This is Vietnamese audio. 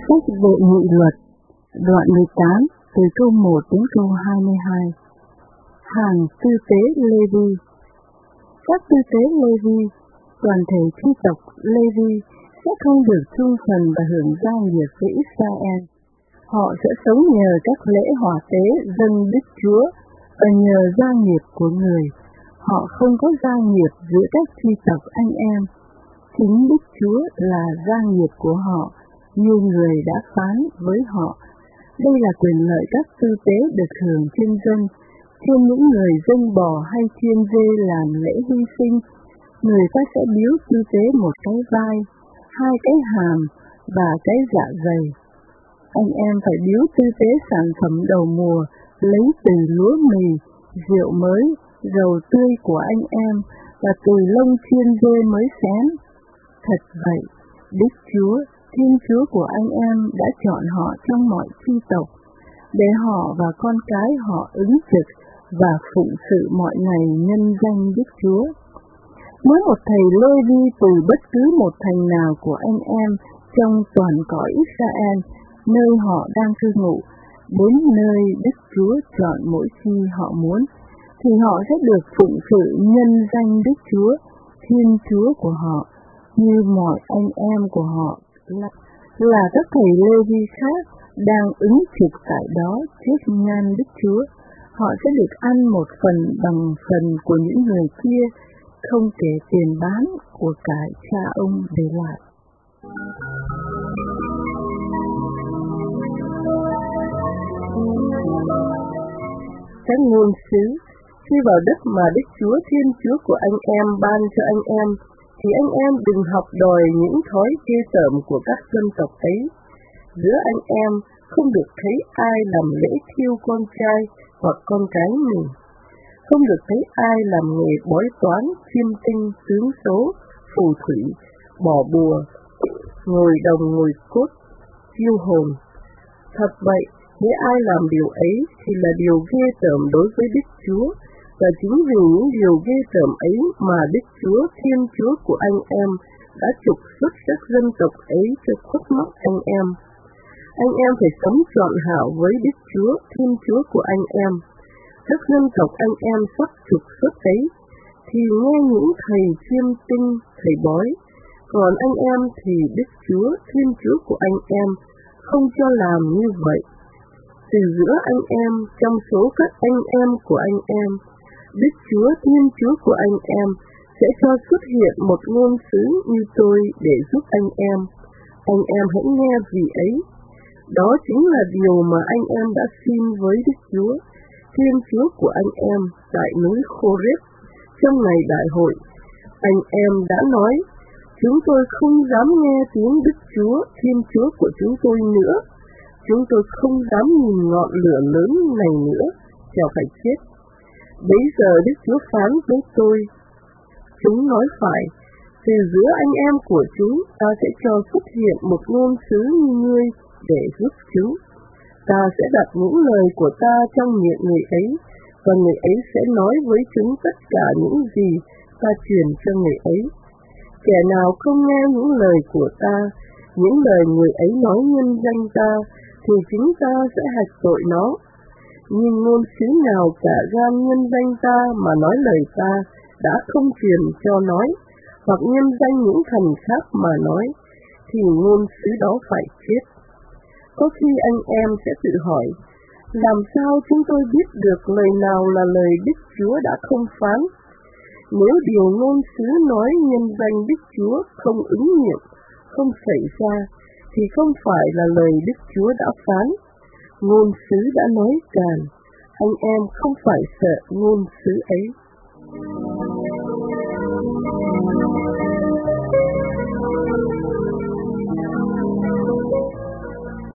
Sách Vệ Nghị Luật, đoạn 18, từ câu 1 đến câu 22. Hàng tư tế Lê-vi. Các tư tế Lê-vi, toàn thể chi tộc Lê-vi sẽ không được chung phần và hưởng gia nghiệp với Israel. Họ sẽ sống nhờ các lễ hỏa tế dâng Đức Chúa và nhờ gia nghiệp của người. Họ không có gia nghiệp giữa các chi tộc anh em. Chính Đức Chúa là gia nghiệp của họ, như người đã phán với họ. Đây là quyền lợi các tư tế được hưởng trên dân, trên những người dâng bò hay chiên dê làm lễ hy sinh. Người ta sẽ biếu tư tế một cái vai, hai cái hàm và cái dạ dày. Anh em phải biếu tư tế sản phẩm đầu mùa, lấy từ lúa mì, rượu mới, dầu tươi của anh em và từ lông chiên dê mới xén. Thật vậy, Đức Chúa, Thiên Chúa của anh em đã chọn họ trong mọi chi tộc, để họ và con cái họ ứng trực và phụng sự mọi ngày nhân danh Đức Chúa. Nếu một thầy Lê-vi từ bất cứ một thành nào của anh em trong toàn cõi Israel, nơi họ đang cư ngụ, đến nơi Đức Chúa chọn mỗi khi họ muốn, thì họ sẽ được phụng sự nhân danh Đức Chúa, Thiên Chúa của họ, như mọi anh em của họ là các thầy Lê-vi khác đang ứng trực tại đó trước nhan Đức Chúa. Họ sẽ được ăn một phần bằng phần của những người kia, không kể tiền bán của cải cha ông để lại. Các ngôn sứ, khi vào đất mà Đức Chúa Thiên Chúa của anh em ban cho anh em, thì anh em đừng học đòi những thói ghê tởm của các dân tộc ấy. Giữa anh em không được thấy ai làm lễ thiêu con trai hoặc con cái mình, không được thấy ai làm nghề bói toán, chiêm tinh, tướng số, phù thủy, bỏ bùa, ngồi đồng ngồi cốt, chiêu hồn. Thật vậy, nếu ai làm điều ấy thì là điều ghê tởm đối với Đức Chúa, và chính vì những điều ghê tởm ấy mà Đức Chúa, Thiên Chúa của anh em đã trục xuất các dân tộc ấy cho khuất mắt anh em. Anh em phải sống trọn hảo với Đức Chúa, Thiên Chúa của anh em. Các dân tộc anh em sắp trục xuất ấy thì nghe những thầy chiêm tinh, thầy bói, còn anh em thì Đức Chúa, Thiên Chúa của anh em không cho làm như vậy. Từ giữa anh em, trong số các anh em của anh em, Đức Chúa, Thiên Chúa của anh em sẽ cho xuất hiện một ngôn sứ như tôi để giúp anh em. Anh em hãy nghe vì ấy. Đó chính là điều mà anh em đã xin với Đức Chúa, Thiên Chúa của anh em tại núi Khô-rét trong ngày đại hội. Anh em đã nói, chúng tôi không dám nghe tiếng Đức Chúa, Thiên Chúa của chúng tôi nữa. Chúng tôi không dám nhìn ngọn lửa lớn này nữa, kẻo phải chết. Bấy giờ Đức Chúa phán với tôi, chúng nói phải, từ giữa anh em của chúng ta sẽ cho xuất hiện một ngôn sứ như ngươi để giúp chúng. Ta sẽ đặt những lời của ta trong miệng người ấy, và người ấy sẽ nói với chúng tất cả những gì ta truyền cho người ấy. Kẻ nào không nghe những lời của ta, những lời người ấy nói nhân danh ta, thì chúng ta sẽ hạch tội nó. Nhưng ngôn sứ nào cả gan nhân danh ta mà nói lời ta đã không truyền cho nói, hoặc nhân danh những thần khác mà nói, thì ngôn sứ đó phải chết. Có khi anh em sẽ tự hỏi, làm sao chúng tôi biết được lời nào là lời Đức Chúa đã không phán? Nếu điều ngôn sứ nói nhân danh Đức Chúa không ứng nghiệm, không xảy ra, thì không phải là lời Đức Chúa đã phán. Ngôn sứ đã nói càn, anh em không phải sợ ngôn sứ ấy.